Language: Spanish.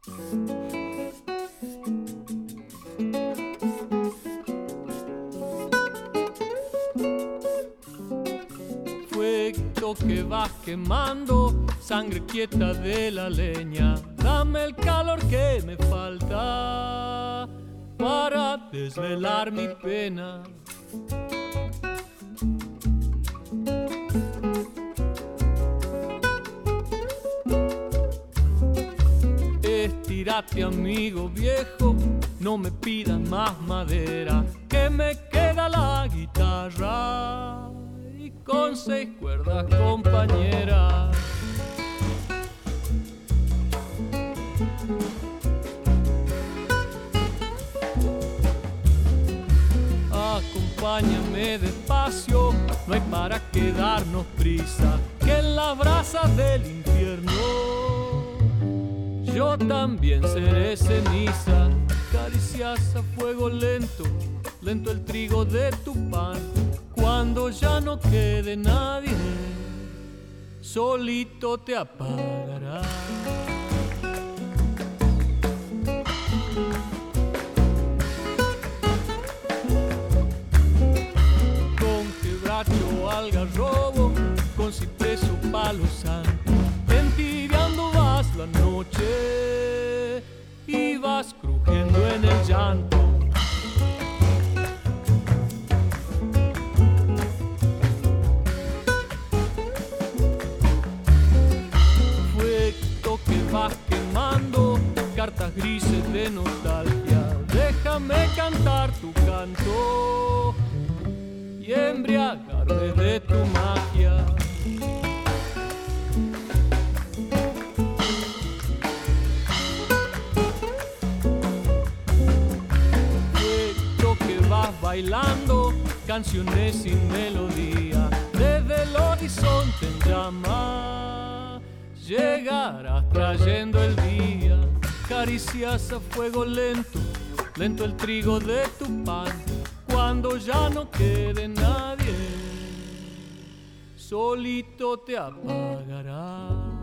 Fuego que vas quemando, sangre quieta de la leña, dame el calor que me falta para desvelar mi pena. Estírate, amigo viejo, no me pidas más madera, que me queda la guitarra y con 6 cuerdas, compañera. Acompáñame despacio, no hay para qué darnos prisa, que en las brasas del infierno yo también seré ceniza. Caricias a fuego lento, lento el trigo de tu pan. Cuando ya no quede nadie, solito te apagará. Con quebracho, algarrobo, con ciprés o palo santo, entibiando vas la noche y vas crujiendo en el llanto. Fuego que vas quemando, cartas grises de nostalgia, déjame cantar tu canto y embriagarme de tu magia. Bailando canciones sin melodía, desde el horizonte en llama llegarás trayendo el día. Caricias a fuego lento, lento el trigo de tu pan. Cuando ya no quede nadie, solito te apagará.